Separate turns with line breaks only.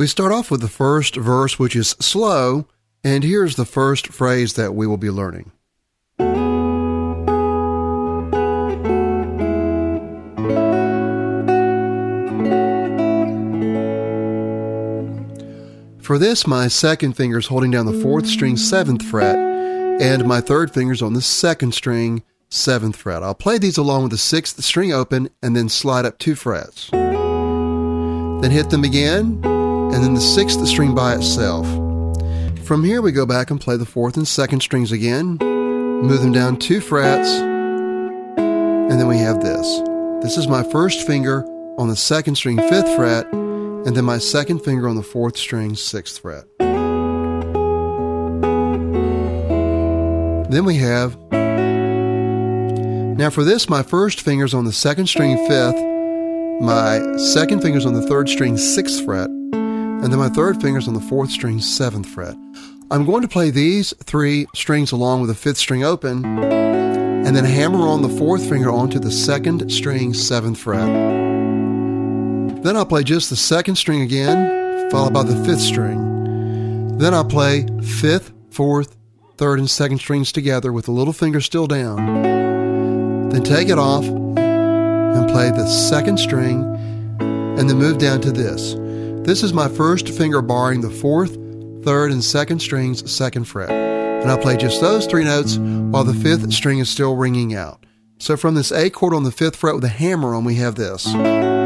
We start off with the first verse, which is slow, and here's the first phrase that we will be learning. For this, my second finger is holding down the 4th string 7th fret, and my third finger is on the 2nd string 7th fret. I'll play these along with the 6th string open and then slide up 2 frets. Then hit them again, and then the 6th string by itself. From here we go back and play the 4th and 2nd strings again, move them down 2 frets, and then we have this. This is my first finger on the 2nd string 5th fret, and then my second finger on the 4th string 6th fret. Then we have, now for this, my first finger's on the 2nd string 5th, my second finger's on the 3rd string 6th fret, and then my third finger's on the 4th string 7th fret. I'm going to play these 3 strings along with the 5th string open, and then hammer on the 4th finger onto the 2nd string 7th fret. Then I'll play just the 2nd string again, followed by the 5th string. Then I'll play 5th, 4th, 3rd, and 2nd strings together with the little finger still down. Then take it off and play the 2nd string, and then move down to this. This is my first finger barring the 4th, 3rd, and 2nd strings 2nd fret. And I'll play just those 3 notes while the 5th string is still ringing out. So from this A chord on the 5th fret with a hammer on, we have this.